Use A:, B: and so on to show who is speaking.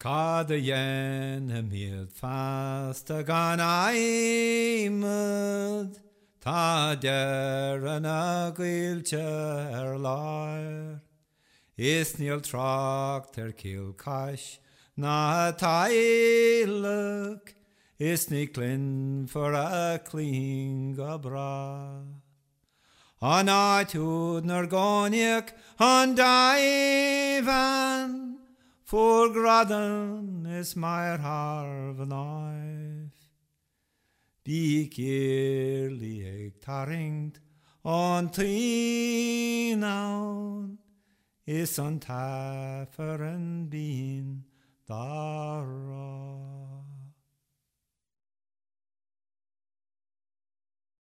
A: Cad a dhéana míad fasta gan aimimid, Tá dear an agailte láir. Is níl tracht cíl na taileach, is ní clin for a clean go bra. An áitiúd nar gáineach an daimhan, for gradan is mair harv an áif. Bí gyrli ag taringt an tínaun, is an tafar an bín dara.